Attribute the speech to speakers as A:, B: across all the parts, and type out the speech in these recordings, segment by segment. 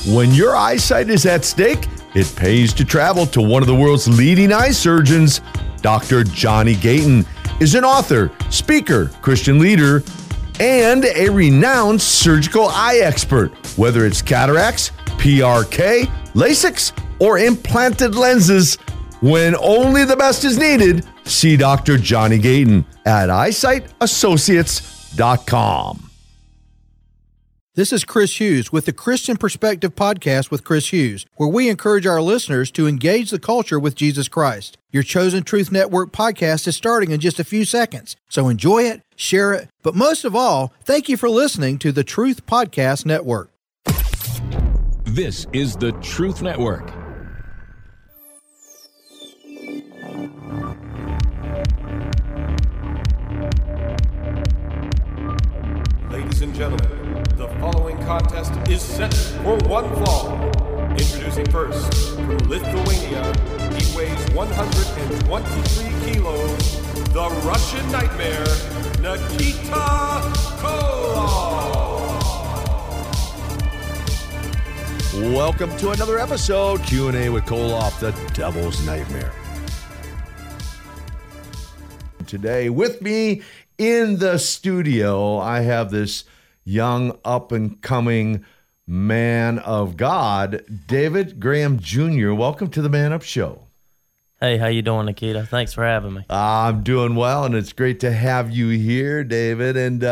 A: When your eyesight is at stake, it pays to travel to one of the world's leading eye surgeons. Dr. Johnny Gayton is an author, speaker, Christian leader, and a renowned surgical eye expert. Whether it's cataracts, PRK, LASIK, or implanted lenses, when only the best is needed, see Dr. Johnny Gayton at EyesightAssociates.com.
B: This is Chris Hughes with the Christian Perspective Podcast with Chris Hughes, where we encourage our listeners to engage the culture with Jesus Christ. Your Chosen Truth Network podcast is starting in just a few seconds, so enjoy it, share it, but most of all, thank you for listening to the Truth Podcast Network.
C: This is the Truth Network.
D: Ladies and gentlemen, the following contest is set for one fall. Introducing first, from Lithuania, he weighs 123 kilos, the Russian Nightmare, Nikita Koloff.
A: Welcome to another episode, Q&A with Koloff, the Devil's Nightmare. Today with me in the studio, I have this young, up-and-coming man of God, David Graham Jr. Welcome to the Man Up Show.
E: Hey, how you doing, Nikita? Thanks for having me.
A: I'm doing well, and it's great to have you here, David. And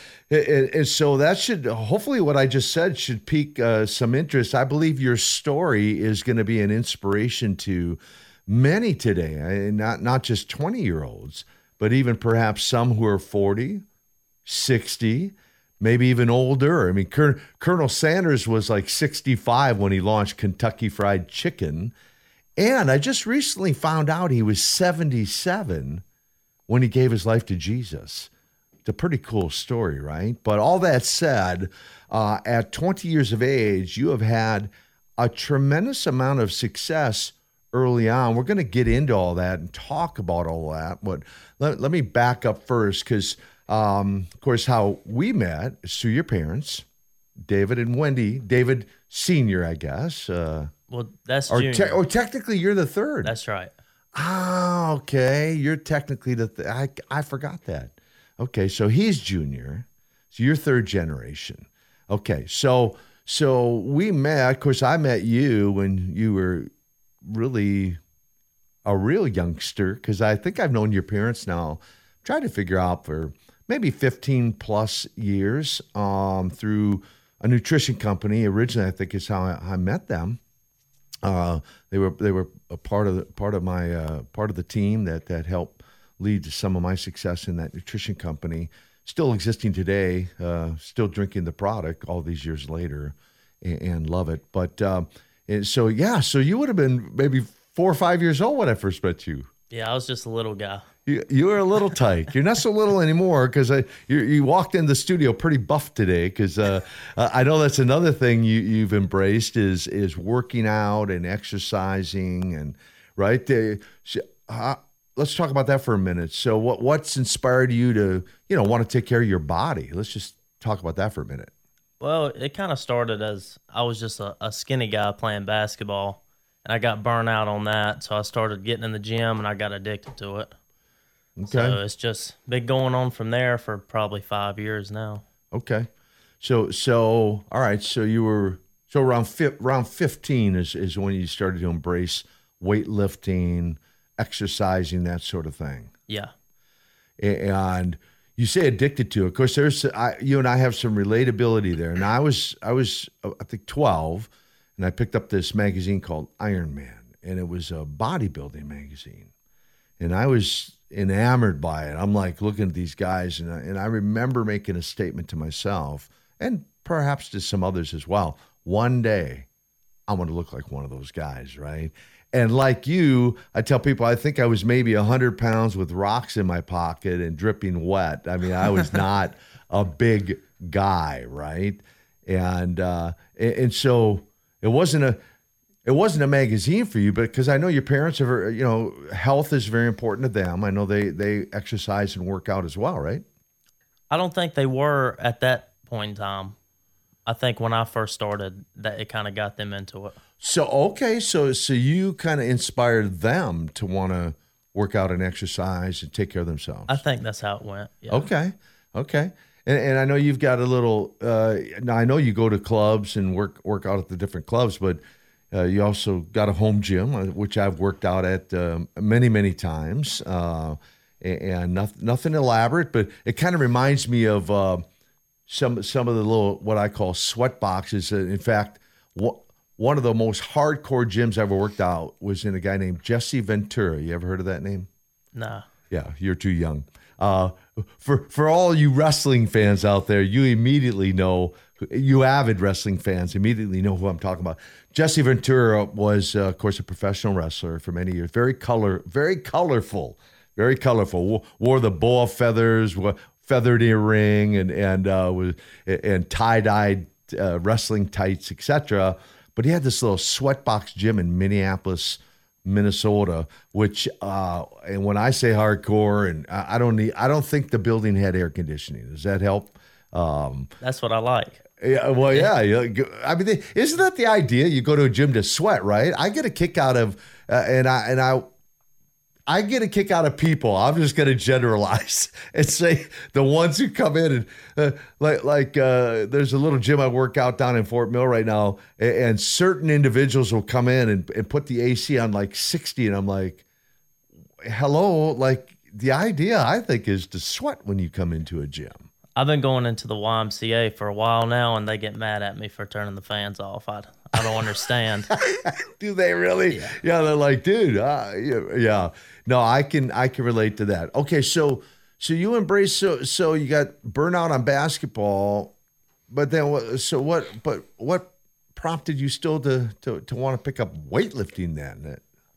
A: so that should, hopefully what I just said should pique some interest. I believe your story is going to be an inspiration to many today, not just 20-year-olds, but even perhaps some who are 40, 60, maybe even older. I mean, Colonel Sanders was like 65 when he launched Kentucky Fried Chicken. And I just recently found out he was 77 when he gave his life to Jesus. It's a pretty cool story, right? But all that said, at 20 years of age, you have had a tremendous amount of success early on. We're going to get into all that and talk about all that. But let me back up first because, of course, how we met is through your parents, David and Wendy. David Sr., I guess.
E: Well, that's Junior.
A: Or technically, you're the third.
E: That's right.
A: Ah, okay. You're technically the I forgot that. Okay, so he's junior. So you're third generation. Okay, so we met. Of course, I met you when you were really a real youngster, because I think I've known your parents now, tried to figure out for maybe 15 plus years through a nutrition company. Originally, I think is how I met them. They were a part of the team that helped lead to some of my success in that nutrition company. Still existing today, still drinking the product all these years later, and love it. But so you would have been maybe 4 or 5 years old when I first met you.
E: Yeah, I was just a little guy.
A: You were a little tight. You're not so little anymore because you walked in the studio pretty buff today. Because I know that's another thing you've embraced is working out and exercising, and right. Let's talk about that for a minute. So what's inspired you to want to take care of your body? Let's just talk about that for a minute.
E: Well, it kind of started as I was just a skinny guy playing basketball, and I got burnt out on that. So I started getting in the gym, and I got addicted to it. Okay. So it's just been going on from there for probably 5 years now. Okay.
A: So all right. So you were around 15 is when you started to embrace weightlifting, exercising, that sort of thing.
E: Yeah.
A: And you say addicted to it. Of course, you and I have some relatability there. And I was I think 12, and I picked up this magazine called Iron Man, and it was a bodybuilding magazine, and I was enamored by it. I'm like looking at these guys, and I remember making a statement to myself, and perhaps to some others as well. One day, I'm going to look like one of those guys, right? And like you, I tell people I think I was maybe 100 pounds with rocks in my pocket and dripping wet. I mean, I was not a big guy, right? And so it wasn't a magazine for you, but because I know your parents are, health is very important to them. I know they exercise and work out as well, right?
E: I don't think they were at that point in time. I think when I first started, that it kind of got them into it.
A: So okay, so you kind of inspired them to want to work out and exercise and take care of themselves.
E: I think that's how it went. Yeah.
A: Okay. And I know you've got a little. Now I know you go to clubs and work out at the different clubs, but you also got a home gym, which I've worked out at many times, and nothing elaborate, but it kind of reminds me of some of the little what I call sweat boxes. In fact, one of the most hardcore gyms I ever worked out was in a guy named Jesse Ventura. You ever heard of that name?
E: Nah.
A: Yeah, you're too young. For all you wrestling fans out there, you immediately know, you avid wrestling fans immediately know who I'm talking about. Jesse Ventura was, of course, a professional wrestler for many years. Very colorful. Wore the boa feathers, feathered earring, and tie-dyed wrestling tights, etc. But he had this little sweatbox gym in Minneapolis, Minnesota, which and when I say hardcore, and I don't think the building had air conditioning. Does that help?
E: That's what I like.
A: Yeah, well, yeah. I mean, isn't that the idea? You go to a gym to sweat, right? I get a kick out of, I get a kick out of people. I'm just going to generalize and say the ones who come in and there's a little gym I work out down in Fort Mill right now, and certain individuals will come in and put the AC on like 60, and I'm like, hello, like the idea I think is to sweat when you come into a gym.
E: I've been going into the YMCA for a while now, and they get mad at me for turning the fans off. I don't understand.
A: Do they really? Yeah, they're like, dude, yeah. No, I can relate to that. Okay, so you embrace, so you got burnout on basketball, but then what prompted you still to want to pick up weightlifting then?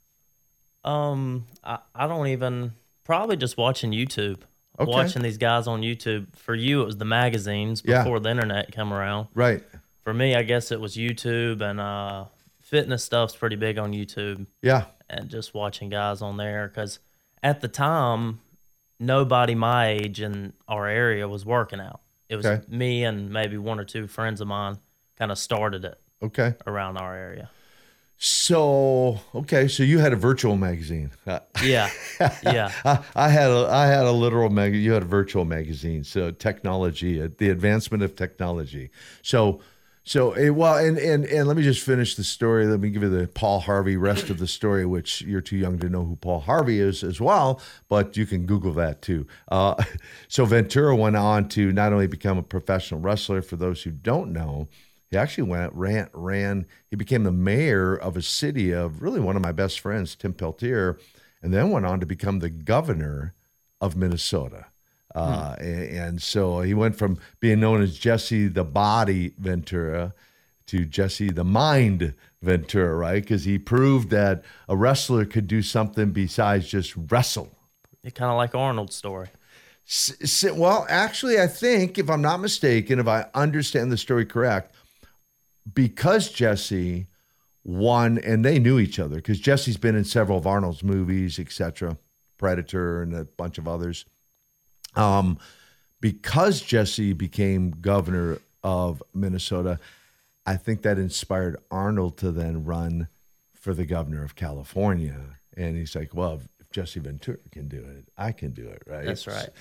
E: I don't even, probably just watching YouTube. Okay. Watching these guys on YouTube. For you, it was the magazines before the internet came around.
A: Right.
E: For me, I guess it was YouTube, and fitness stuff's pretty big on YouTube.
A: Yeah.
E: And just watching guys on there, because at the time, nobody my age in our area was working out. It was me and maybe one or two friends of mine kind of started it.
A: Okay.
E: Around our area.
A: So you had a virtual magazine.
E: Yeah.
A: I had a literal magazine. You had a virtual magazine. So technology, the advancement of technology. And let me just finish the story. Let me give you the Paul Harvey rest of the story, which you're too young to know who Paul Harvey is as well, but you can Google that too. So Ventura went on to not only become a professional wrestler, for those who don't know, he actually he became the mayor of a city of really one of my best friends, Tim Peltier, and then went on to become the governor of Minnesota. And so he went from being known as Jesse the Body Ventura to Jesse the Mind Ventura, right? Because he proved that a wrestler could do something besides just wrestle.
E: It's kind of like Arnold's story.
A: Well, actually, I think, if I'm not mistaken, if I understand the story correct, because Jesse won, and they knew each other, because Jesse's been in several of Arnold's movies, etc., Predator and a bunch of others. Because Jesse became governor of Minnesota, I think that inspired Arnold to then run for the governor of California. And he's like, well, if Jesse Ventura can do it, I can do it, right?
E: That's right.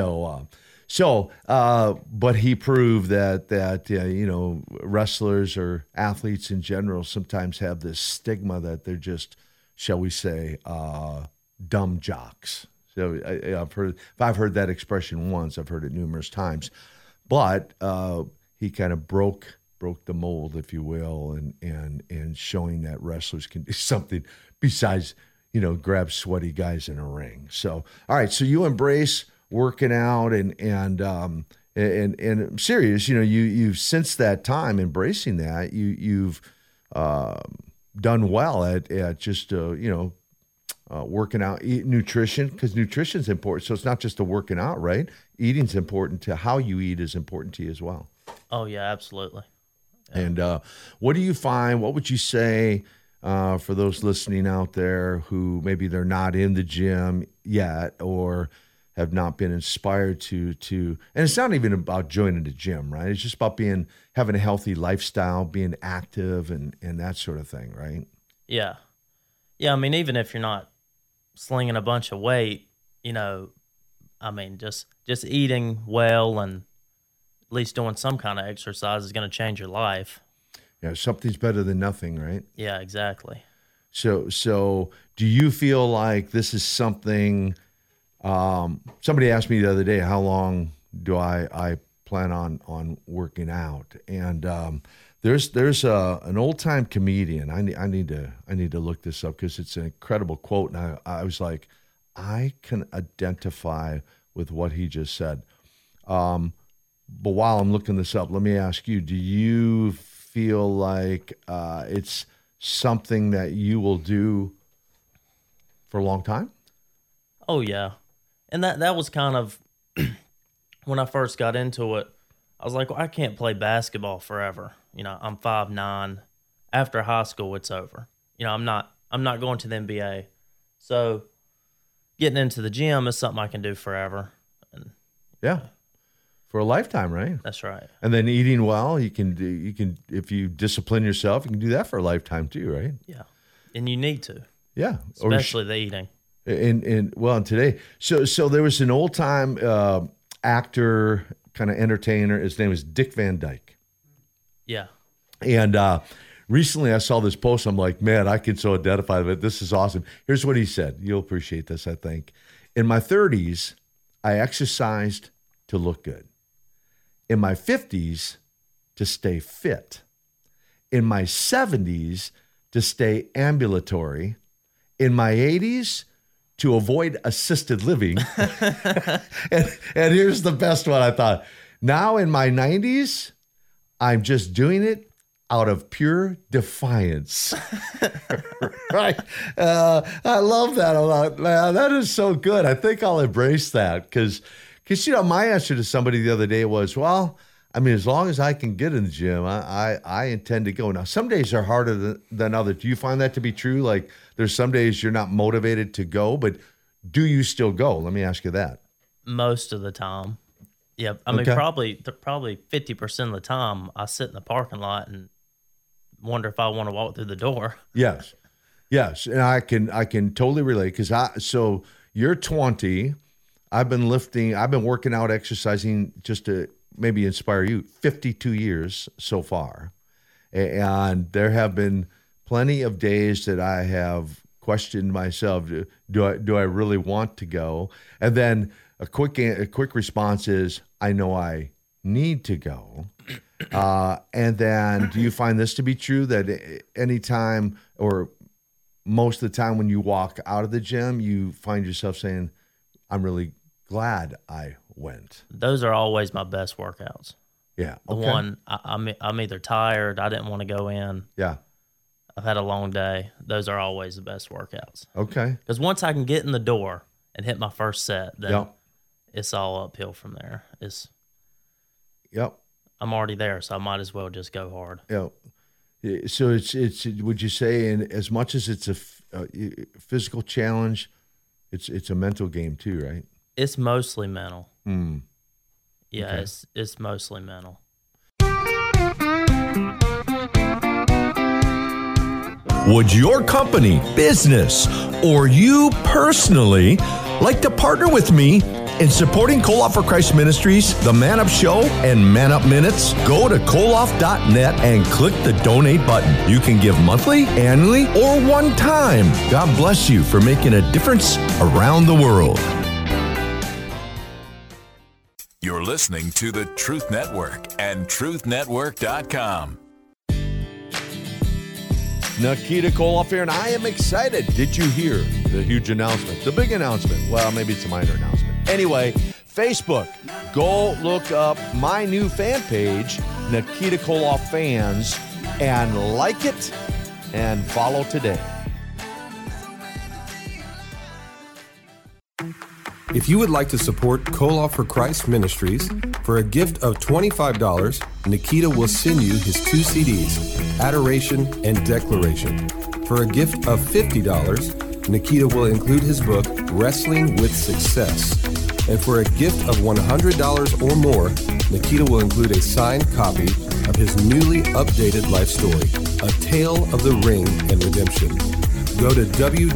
A: But he proved that wrestlers or athletes in general sometimes have this stigma that they're just, shall we say, dumb jocks. So I've heard that expression once. I've heard it numerous times, but he kind of broke the mold, if you will, and showing that wrestlers can do something besides grab sweaty guys in a ring. So all right, so you embrace working out and I'm serious. You've since that time embracing that you've done well at just working out, nutrition, because nutrition's important. So it's not just the working out, right? Eating's important. To how you eat is important to you as well.
E: Oh yeah, absolutely.
A: Yeah. And what do you find? What would you say for those listening out there who maybe they're not in the gym yet, or have not been inspired to, and it's not even about joining the gym, right? It's just about having a healthy lifestyle, being active and that sort of thing, right?
E: Yeah. Yeah, I mean, even if you're not slinging a bunch of weight, I mean, just eating well and at least doing some kind of exercise is going to change your life.
A: Yeah, something's better than nothing, right?
E: Yeah, exactly.
A: So do you feel like this is something, somebody asked me the other day, how long do I plan on working out? And there's an old time comedian. I need to look this up because it's an incredible quote. And I was like, I can identify with what he just said. But while I'm looking this up, let me ask you, do you feel like it's something that you will do for a long time?
E: Oh, yeah. And that was kind of, when I first got into it, I was like, well, I can't play basketball forever. I'm 5'9". After high school, it's over. I'm not going to the NBA. So getting into the gym is something I can do forever. And
A: yeah. For a lifetime, right?
E: That's right.
A: And then eating well, you can if you discipline yourself, you can do that for a lifetime too, right?
E: Yeah. And you need to.
A: Yeah.
E: Especially the eating.
A: And today. So there was an old time actor, kind of entertainer. His name was Dick Van Dyke.
E: Yeah.
A: And recently I saw this post. I'm like, man, I can so identify with it. This is awesome. Here's what he said. You'll appreciate this, I think. In my 30s, I exercised to look good. In my 50s, to stay fit. In my 70s, to stay ambulatory. In my 80s, to avoid assisted living. and here's the best one, I thought. Now in my 90s, I'm just doing it out of pure defiance. Right? I love that a lot, man. That is so good. I think I'll embrace that because my answer to somebody the other day was, well, I mean, as long as I can get in the gym, I intend to go. Now, some days are harder than others. Do you find that to be true? Like, there's some days you're not motivated to go, but do you still go? Let me ask you that.
E: Most of the time. Yeah. I mean, probably 50% of the time I sit in the parking lot and wonder if I want to walk through the door.
A: Yes. And I can totally relate so you're 20. I've been working out, exercising just to maybe inspire you, 52 years so far. And there have been plenty of days that I have questioned myself, do I really want to go? And then a quick response is, I know I need to go. And then do you find this to be true, that anytime or most of the time when you walk out of the gym, you find yourself saying, I'm really glad I went?
E: Those are always my best workouts.
A: Yeah.
E: The one I'm either tired, I didn't want to go in.
A: Yeah.
E: I've had a long day. Those are always the best workouts.
A: Okay.
E: Because once I can get in the door and hit my first set, then it's all uphill from there. I'm already there, so I might as well just go hard.
A: Yeah. So it's would you say, in as much as it's a physical challenge, it's a mental game too, right?
E: It's mostly mental. Yeah,
A: Okay.
E: it's mostly mental.
F: Would your company, business, or you personally like to partner with me in supporting Koloff for Christ Ministries, The Man Up Show, and Man Up Minutes? Go to koloff.net and click the donate button. You can give monthly, annually, or one time. God bless you for making a difference around the world.
C: You're listening to the Truth Network and truthnetwork.com.
A: Nikita Koloff here, and I am excited. Did you hear the huge announcement? The big announcement. Well, maybe it's a minor announcement. Anyway, Facebook. Go look up my new fan page, Nikita Koloff Fans, and like it and follow today.
G: If you would like to support Koloff for Christ Ministries, for a gift of $25, Nikita will send you his 2 CDs, Adoration and Declaration. For a gift of $50, Nikita will include his book, Wrestling with Success. And for a gift of $100 or more, Nikita will include a signed copy of his newly updated life story, A Tale of the Ring and Redemption. Go to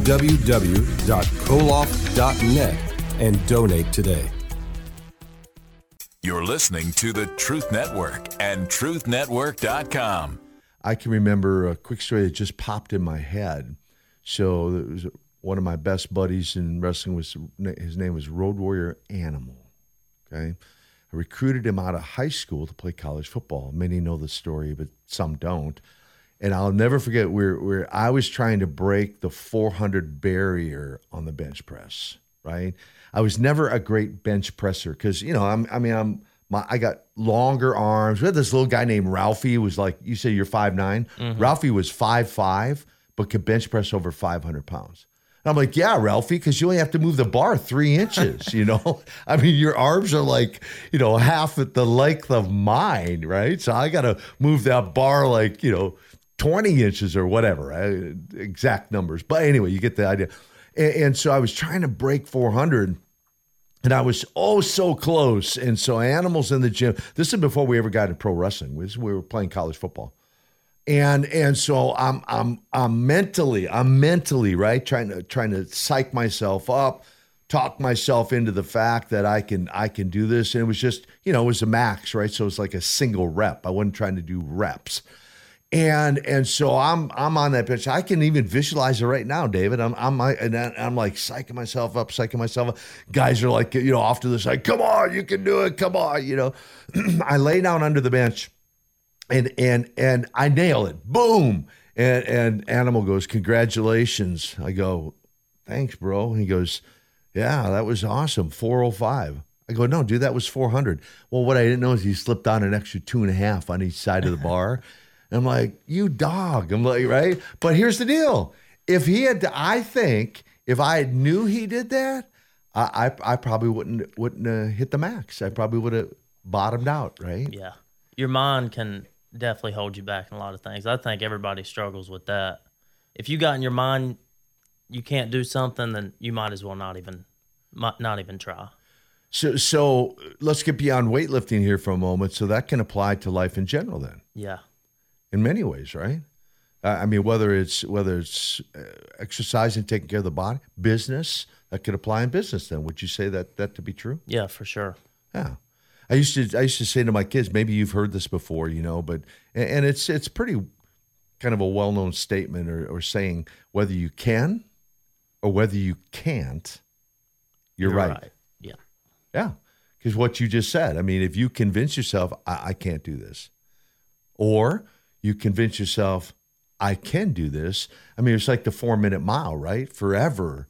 G: www.koloff.net and donate today.
C: You're listening to the Truth Network and truthnetwork.com.
A: I can remember a quick story that just popped in my head. So it was one of my best buddies in wrestling, his name was Road Warrior Animal. Okay, I recruited him out of high school to play college football. Many know the story, but some don't. And I'll never forget where I was trying to break the 400 barrier on the bench press. Right, I was never a great bench presser because I got longer arms. We had this little guy named Ralphie who was like, you say you're 5'9". Mm-hmm. Ralphie was 5'5", but could bench press over 500 pounds. I'm like, yeah, Ralphie, because you only have to move the bar 3 inches, I mean, your arms are like, half at the length of mine, right? So I got to move that bar like, 20 inches or whatever, right? Exact numbers. But anyway, you get the idea. And so I was trying to break 400, and I was so close. And so Animal's in the gym. This is before we ever got into pro wrestling. We were playing college football. And so I'm mentally right, trying to psych myself up, talk myself into the fact that I can do this. And it was just, it was a max, right? So it's like a single rep. I wasn't trying to do reps. And so I'm on that bench. I can even visualize it right now, David. I'm like psyching myself up. Guys are like, off to the side. Come on, you can do it. Come on, I lay down under the bench. And I nail it. Boom. And Animal goes, congratulations. I go, thanks, bro. And he goes, yeah, that was awesome. 405. I go, no, dude, that was 400. Well, what I didn't know is he slipped on an extra 2.5 on each side of the bar. And I'm like, you dog. I'm like, right? But here's the deal. If I knew he did that, I probably wouldn't hit the max. I probably would have bottomed out, right?
E: Yeah. Your mind can definitely hold you back in a lot of things. I think everybody struggles with that. If you got in your mind you can't do something, then you might as well not even try.
A: So let's get beyond weightlifting here for a moment. So that can apply to life in general then.
E: Yeah.
A: In many ways, right? I mean, whether it's exercising, taking care of the body, business, that could apply in business then. Would you say that to be true?
E: Yeah, for sure.
A: Yeah. I used to say to my kids, maybe you've heard this before, but it's pretty kind of a well-known statement or saying, whether you can or whether you can't, you're right.
E: Yeah.
A: Yeah. Because what you just said, I mean, if you convince yourself, I can't do this, or you convince yourself, I can do this. I mean, it's like the 4-minute mile, right? Forever.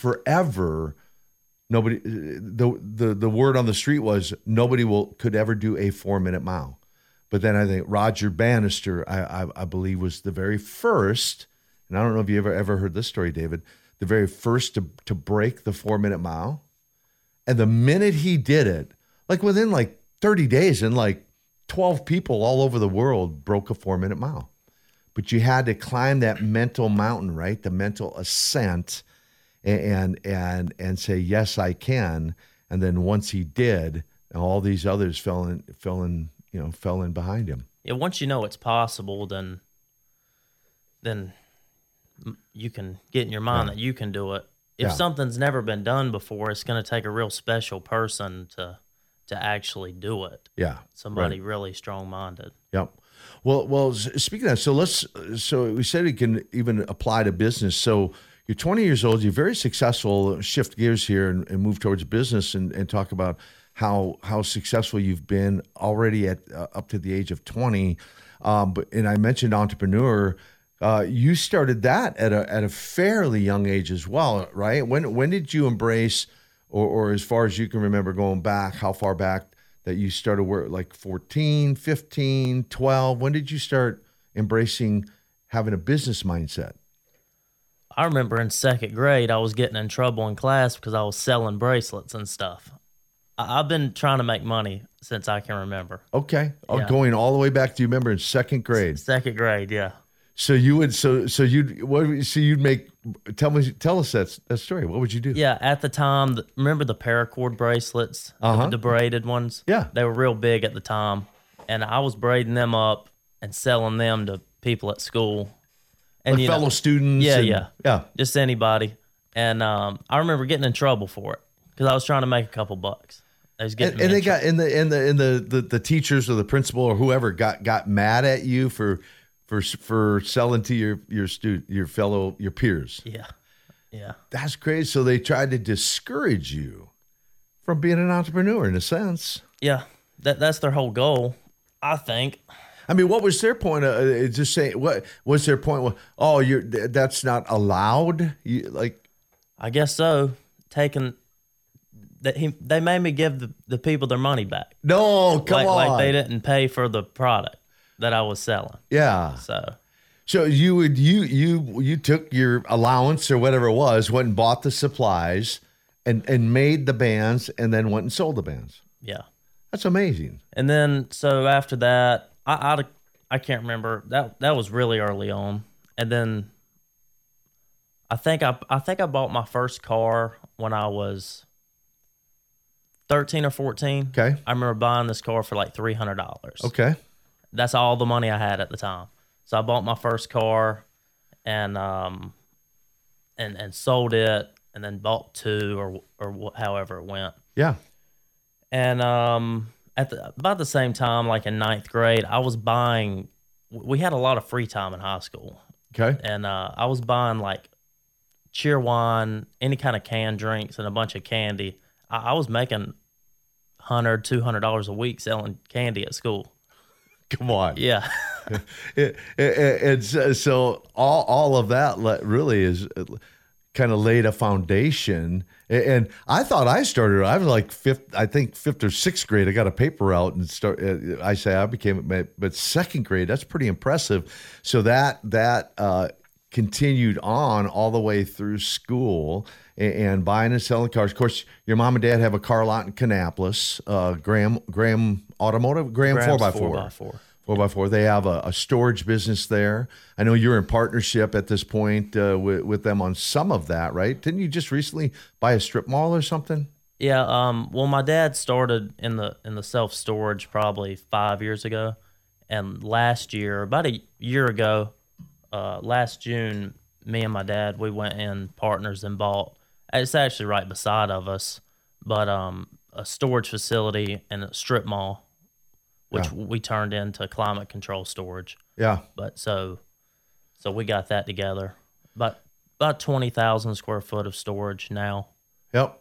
A: Nobody, the word on the street was nobody could ever do a 4-minute mile. But then I think Roger Bannister, I believe, was the very first, and I don't know if you ever heard this story, David, the very first to break the 4-minute mile. And the minute he did it, like within like 30 days, and like 12 people all over the world broke a 4-minute mile. But you had to climb that mental mountain, right? The mental ascent, and say, yes, I can. And then once he did, all these others fell in behind him.
E: Yeah, once you know it's possible, then you can get in your mind that you can do it. If something's never been done before, it's going to take a real special person to actually do it.
A: Yeah.
E: Somebody really strong-minded.
A: Yep. Well, speaking of that, so we said it can even apply to business. So you're 20 years old, you're very successful. Shift gears here and move towards business and talk about how successful you've been already at up to the age of 20. And I mentioned entrepreneur. You started that at a fairly young age as well, right? When did you embrace, or as far as you can remember going back, how far back that you started work, like 14, 15, 12? When did you start embracing having a business mindset?
E: I remember in second grade, I was getting in trouble in class because I was selling bracelets and stuff. I've been trying to make money since I can remember.
A: Okay.
E: Yeah.
A: Going all the way back, do you remember in second grade?
E: Second grade, yeah.
A: So you would you'd make tell us that story. What would you do?
E: Yeah, at the time, remember the paracord bracelets, the braided ones?
A: Yeah,
E: they were real big at the time, and I was braiding them up and selling them to people at school, and
A: like fellow students.
E: Yeah, just anybody. And I remember getting in trouble for it because I was trying to make a couple bucks. I was getting
A: and they got the teachers or the principal or whoever got mad at you for selling to your peers.
E: Yeah.
A: That's crazy. So they tried to discourage you from being an entrepreneur in a sense.
E: Yeah, that's their whole goal, I think.
A: I mean, what was their point? Just saying, what was their point? Oh, that's not allowed.
E: I guess so. They made me give the people their money back.
A: No, come on.
E: Like they didn't pay for the product that I was selling.
A: Yeah. So you took your allowance or whatever it was, went and bought the supplies, and made the bands, and then went and sold the bands.
E: Yeah.
A: That's amazing.
E: And then so after that, I can't remember, that was really early on. And then I think I bought my first car when I was 13 or 14.
A: Okay.
E: I remember buying this car for like $300.
A: Okay.
E: That's all the money I had at the time. So I bought my first car and sold it, and then bought two or however it went.
A: Yeah.
E: And about the same time, like in 9th grade, I was buying. We had a lot of free time in high school.
A: Okay.
E: And I was buying like cheer wine, any kind of canned drinks, and a bunch of candy. I was making $100, $200 a week selling candy at school.
A: Come on.
E: Yeah.
A: And so all of that really is kind of laid a foundation. And I thought I was like fifth or sixth grade. I got a paper route and I became, but 2nd grade, that's pretty impressive. So that continued on all the way through school and buying and selling cars. Of course, your mom and dad have a car lot in Kannapolis, Graham Automotive, Graham 4x4. 4x4. They have a storage business there. I know you're in partnership at this point with them on some of that, right? Didn't you just recently buy a strip mall or something?
E: Yeah. Well, my dad started in the self-storage probably 5 years ago. And last year, about a year ago, last June, me and my dad, we went in partners and bought, it's actually right beside of us, but a storage facility and a strip mall, which we turned into climate control storage.
A: Yeah.
E: But so we got that together. But about 20,000 square foot of storage now.
A: Yep.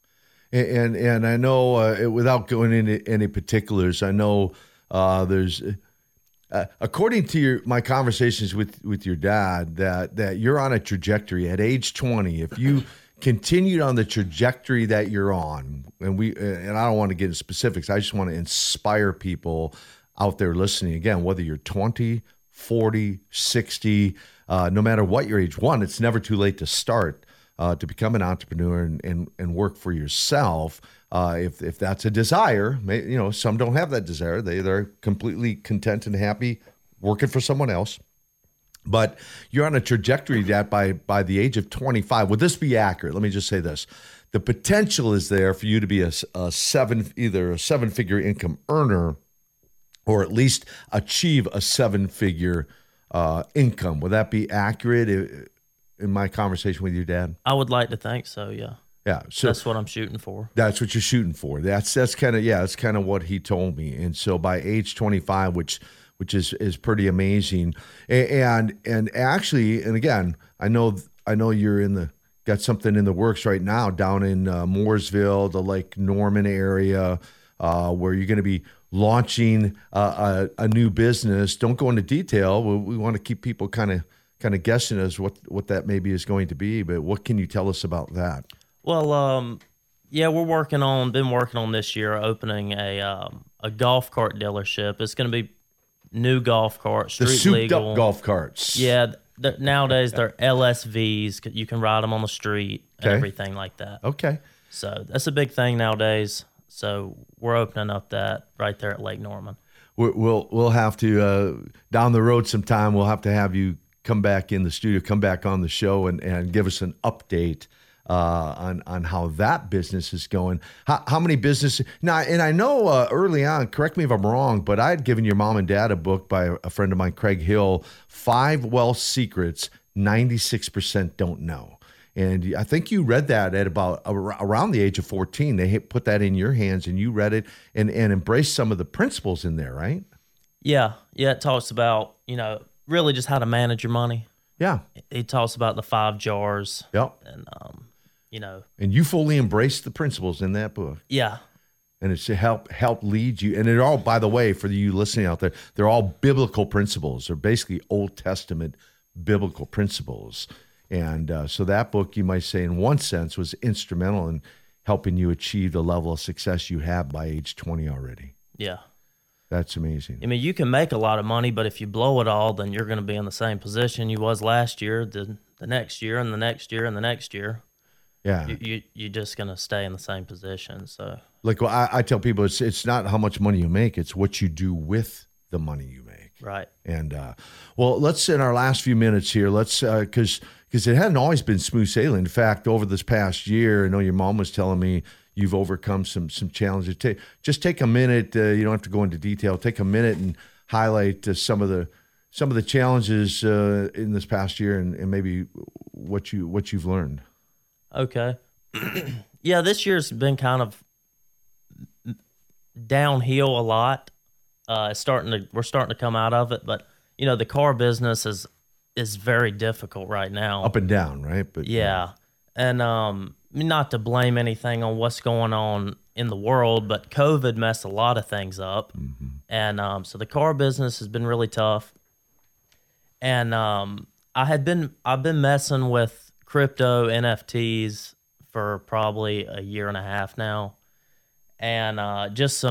A: And I know, without going into any particulars, I know there's, according to my conversations with your dad, that you're on a trajectory at age 20. If you continued on the trajectory that you're on, and I don't want to get into specifics, I just want to inspire people out there listening, again, whether you're 20, 40, 60, no matter what your age. One, it's never too late to start, to become an entrepreneur and work for yourself. If that's a desire, some don't have that desire. They're completely content and happy working for someone else. But you're on a trajectory that by the age of 25, would this be accurate? Let me just say this. The potential is there for you to be either a seven-figure income earner or at least achieve a seven-figure income. Would that be accurate in my conversation with your dad? I
E: would like to think so, yeah.
A: Yeah, so
E: that's what I'm shooting for.
A: That's what you're shooting for. That's kind of what he told me. And so by age 25, which is pretty amazing. And actually, and again, I know you're got something in the works right now down in Mooresville, the Lake Norman area, where you're going to be launching a new business. Don't go into detail. We want to keep people kind of guessing as what that maybe is going to be. But what can you tell us about that?
E: Well, yeah, been working on this year opening a golf cart dealership. It's going to be new golf carts, street legal.
A: The souped up golf carts.
E: Yeah, nowadays they're LSVs. You can ride them on the street and everything like that.
A: Okay.
E: So that's a big thing nowadays. So we're opening up that right there at Lake Norman.
A: We'll have to down the road sometime. We'll have to have you come back in the studio, come back on the show, and give us an update on how that business is going. How many businesses now? And I know early on, correct me if I'm wrong, but I had given your mom and dad a book by a friend of mine, Craig Hill, 5 Wealth Secrets 96% Don't Know. And I think you read that at about around the age of 14. They put that in your hands, and you read it and embraced some of the principles in there, right?
E: Yeah. It talks about, really just how to manage your money.
A: Yeah.
E: It talks about the 5 jars.
A: Yep.
E: And,
A: And you fully embraced the principles in that book.
E: Yeah.
A: And it's to help lead you. And they're all, by the way, for you listening out there, they're all biblical principles. They're basically Old Testament biblical principles. And so that book, you might say, in one sense, was instrumental in helping you achieve the level of success you have by age 20 already.
E: Yeah.
A: That's amazing.
E: I mean, you can make a lot of money, but if you blow it all, then you're going to be in the same position you was last year, the next year, and the next year, and the next year.
A: Yeah.
E: You're just going to stay in the same position. So,
A: like, well, I tell people, it's not how much money you make, it's what you do with the money you make.
E: Right.
A: And, well, let's, in our last few minutes here, let's, because it hadn't always been smooth sailing. In fact, over this past year, I know your mom was telling me you've overcome some challenges. Just take a minute. You don't have to go into detail. Take a minute and highlight some of the challenges in this past year, and maybe what you've learned. Okay.
E: Yeah, this year's been kind of downhill a lot. We're starting to come out of it, but the car business is very difficult right now.
A: Up and down, right? But
E: yeah. And not to blame anything on what's going on in the world, but COVID messed a lot of things up. Mm-hmm. And so the car business has been really tough. And I've been messing with crypto NFTs for probably a year and a half now. And just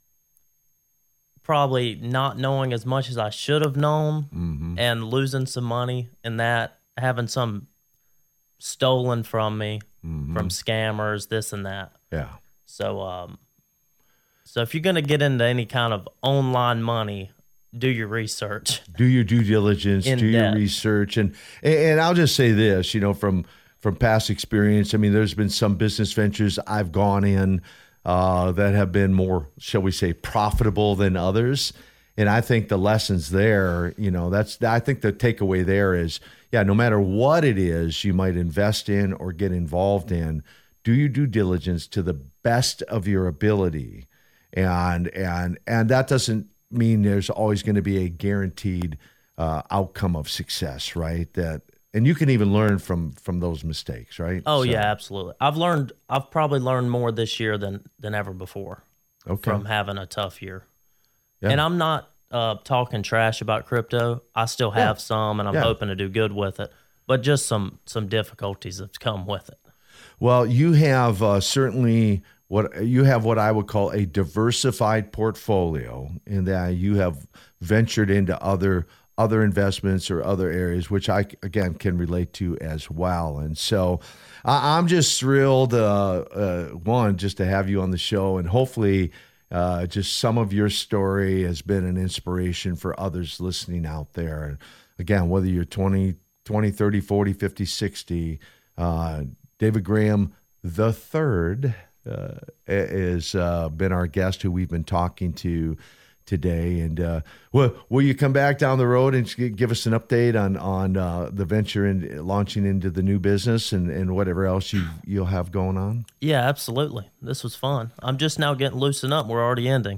E: probably not knowing as much as I should have known, mm-hmm. and losing some money in that, having some stolen from me, mm-hmm. from scammers, this and that.
A: Yeah.
E: So if you're going to get into any kind of online money, do your research.
A: Do your due diligence, do your research. And I'll just say this, from past experience, I mean, there's been some business ventures I've gone in that have been more, shall we say, profitable than others. And I think the lessons there, I think the takeaway there is, no matter what it is you might invest in or get involved in, do your due diligence to the best of your ability. And that doesn't mean there's always going to be a guaranteed outcome of success, right? And you can even learn from those mistakes, right?
E: Oh, yeah, absolutely. I've probably learned more this year than ever before.
A: Okay.
E: From having a tough year. Yeah. And I'm not talking trash about crypto. I still have some, and I'm hoping to do good with it. But just some difficulties have come with it.
A: Well, you have certainly what I would call a diversified portfolio, in that you have ventured into other investments or other areas, which I, again, can relate to as well. And so I'm just thrilled, just to have you on the show, and hopefully just some of your story has been an inspiration for others listening out there. And again, whether you're 20, 30, 40, 50, 60, David Graham III has been our guest, who we've been talking to today. And will you come back down the road and give us an update on the venture and launching into the new business and whatever else you'll have going on?
E: Yeah, absolutely. This was fun. I'm just now getting loosened up. We're already ending.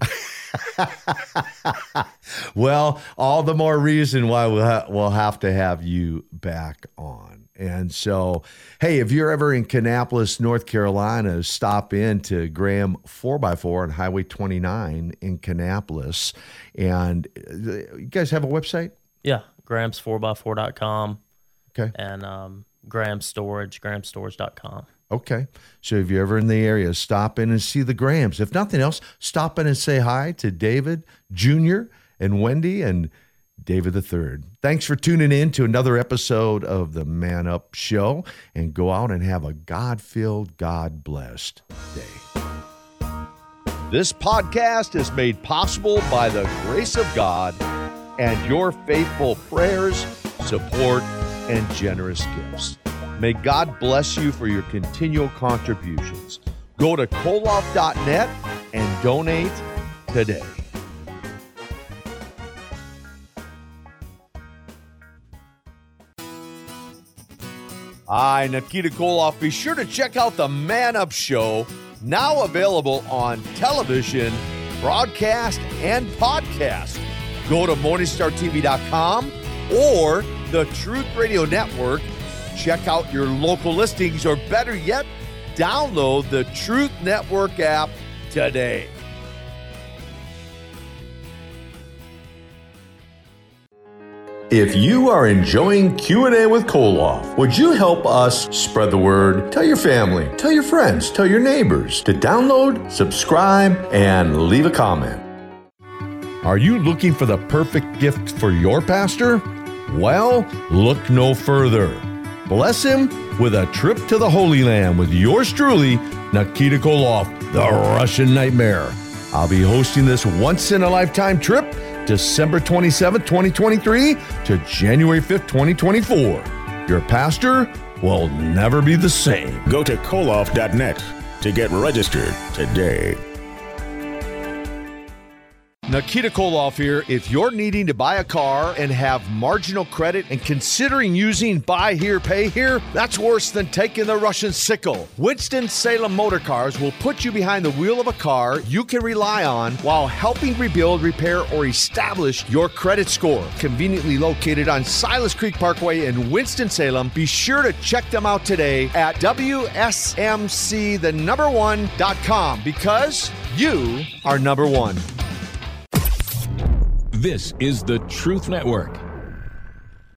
A: Well, all the more reason why we'll have to have you back on. And so, hey, if you're ever in Kannapolis, North Carolina, stop in to Graham 4x4 on Highway 29 in Kannapolis. And you guys have a website?
E: Yeah, grams4x4.com.
A: Okay.
E: And Graham Storage, gramstorage.com.
A: Okay. So if you're ever in the area, stop in and see the Grahams. If nothing else, stop in and say hi to David Jr. and Wendy and David III. Thanks for tuning in to another episode of the Man Up Show, and go out and have a God-filled, God-blessed day. This podcast is made possible by the grace of God and your faithful prayers, support, and generous gifts. May God bless you for your continual contributions. Go to koloff.net and donate today. Hi, Nikita Koloff. Be sure to check out the Man Up Show, now available on television, broadcast, and podcast. Go to MorningstarTV.com or the Truth Radio Network. Check out your local listings, or better yet, download the Truth Network app today.
F: If you are enjoying Q&A with Koloff, would you help us spread the word? Tell your family, tell your friends, tell your neighbors to download, subscribe, and leave a comment. Are you looking for the perfect gift for your pastor? Well, look no further. Bless him with a trip to the Holy Land with yours truly, Nikita Koloff, the Russian Nightmare. I'll be hosting this once-in-a-lifetime trip December 27th, 2023 to January 5th, 2024. Your pastor will never be the same.
H: Go to koloff.net to get registered today.
A: Nikita Koloff here. If you're needing to buy a car and have marginal credit and considering using buy here, pay here, that's worse than taking the Russian sickle. Winston-Salem Motor Cars will put you behind the wheel of a car you can rely on while helping rebuild, repair, or establish your credit score. Conveniently located on Silas Creek Parkway in Winston-Salem, be sure to check them out today at WSMC1.com because you are number one.
C: This is the Truth Network.